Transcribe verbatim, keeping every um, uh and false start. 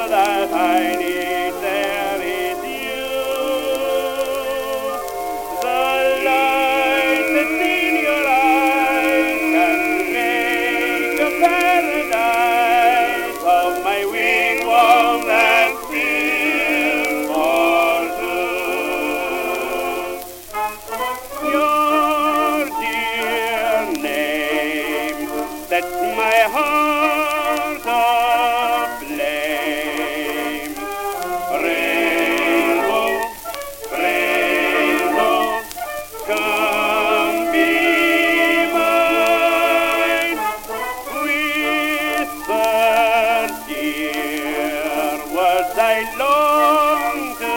that I need, there is you. The light that's in your eyes can make a paradise of my wigwam that's built for two. Your dear name sets my heart aflame. Rainbow, rainbow, come be mine. Whisper, dear, words I long to